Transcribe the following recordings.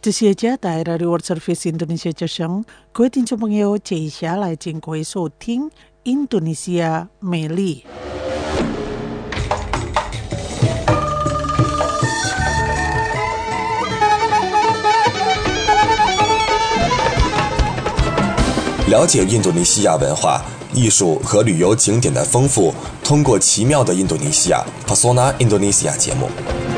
这些家带来的 World Service Indonesia 之声，各位听众朋友，接下来请各位收听印度尼西亚美丽。 了解印度尼西亚文化、艺术和旅游景点的丰富，通过奇妙的印度尼西亚 Pesona Indonesia 节目。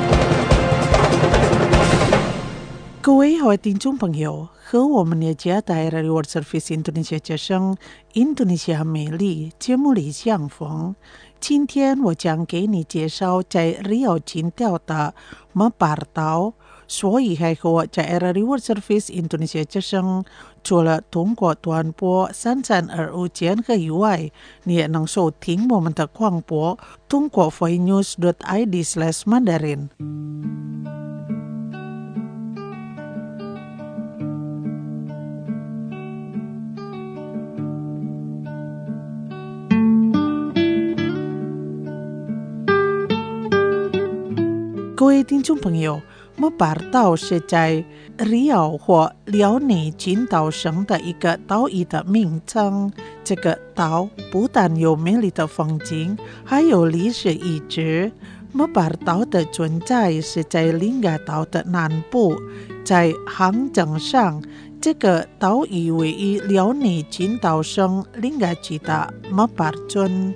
各位好，听众朋友，和我们的家带来的 World Service Indonesia 之声印度尼西亚美丽节目里相逢。今天我将给你介绍在 Riau 近郊的 Mepar 岛。所以还和我在 World Service Indonesia 之声除了通过短波3325千赫以外，你也能收听我们的广播，通过 voinews.id/Mandarin。各位听众朋友，Mepar 岛是在 Riau 或辽宁群岛省的一个岛屿的名称。这个岛不但有美丽的风景，还有历史遗址。Mepar 岛的存在是在Lingga 岛的南部，在航程上，这个岛屿位于辽宁群岛省Lingga区的 Mepar 村。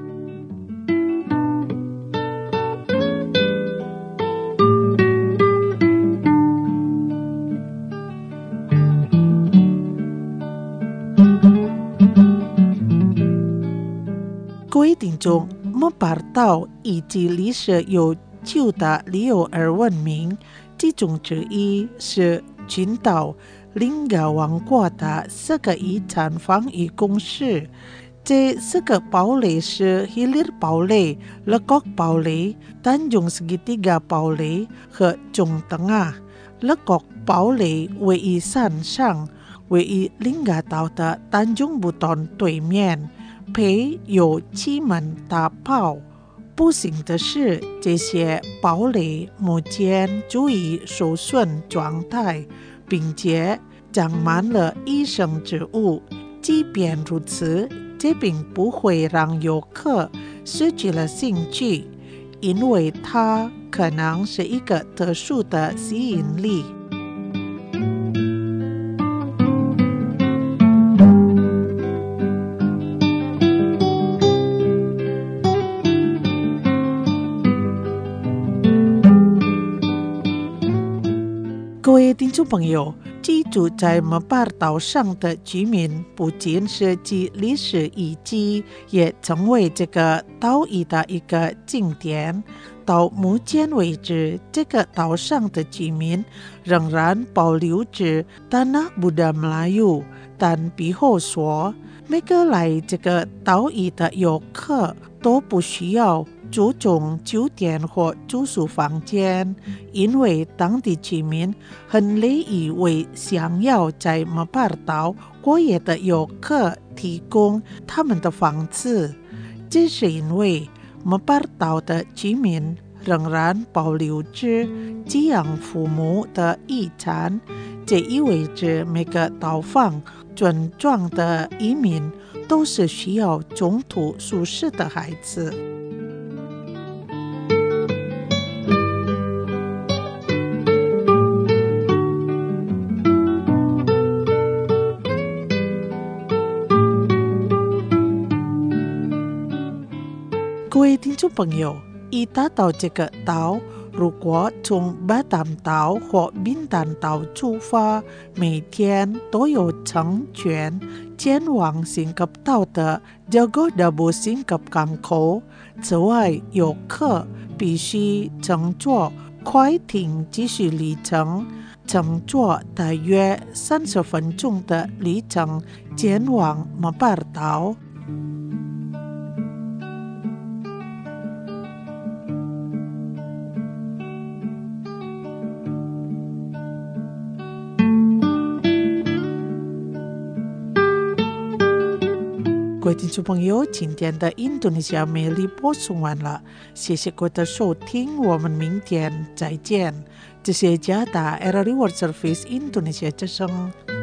各位听众，Mepar 岛以及历史悠久的旅游而闻名，其中之一是群岛Lingga王国的4个遗产防御工事。这4个堡垒是 Hilir 堡垒、Lekok 堡垒、Tanjung Segitiga 堡垒和Jung Tengah。Lekok 堡垒位于山上，位于Lingga 岛的Tanjung Buton 对面。配有7门大炮。不幸的是，这些堡垒目前处于受损状态，并且长满了野生植物。即便如此，这并不会让游客失去了兴趣，因为它可能是一个特殊的吸引力。各位听众朋友，居住在Mepar岛上的居民不仅是其历史遗迹，也成为这个岛屿的一个景点。到目前为止，这个岛上的居民仍然保留着Tanah Buddha Melayu。但必后说，每个来这个岛屿的游客都不需要注重酒店或住宿房间，因为当地居民很乐意为想要在Mepar岛过夜的游客提供他们的房子。这是因为Mepar岛的居民仍然保留着寄养父母的遗产，这意味着每个到访村庄的移民都是需要中途宿舍的孩子。各位听众朋友，一达到这个岛，如果从Batam岛或Bintan岛出发，每天都有乘船前往新cấp岛的 Jagodabu 新cấp港口。此外，游客必须乘坐快艇继续旅程，乘坐大约30分钟的旅程前往Mepar岛。各位听众朋友，今天的印度尼西亚美丽播送完了，谢谢各位的收听，我们明天再见。 这些加大 Era Reward Service Indonesia 之声。